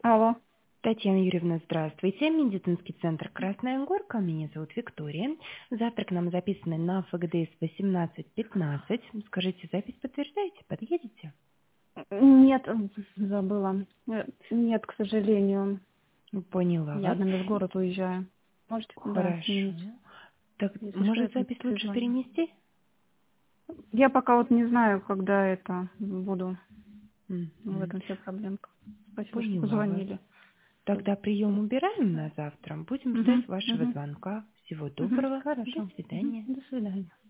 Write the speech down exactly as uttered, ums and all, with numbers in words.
Алло. Татьяна Юрьевна, здравствуйте. Медицинский центр «Красная Горка». Меня зовут Виктория. Завтра к нам записаны на ФГДС восемнадцать пятнадцать. Скажите, запись подтверждаете? Подъедете? Нет, забыла. Э, Нет, к сожалению. Поняла Я вас. на межгород уезжаю. Можете, да, Хорошо. сменить. Так, Если что, я может, запись лучше перезвоню. перенести? Я пока вот не знаю, когда это буду. В Мгм. этом вся проблемка. Спасибо, что Поняла вас. позвонили. Тогда прием убираем на завтра. Будем Угу, ждать вашего угу, звонка. Всего угу. доброго. До Хорошо. Угу. свидания. До свидания.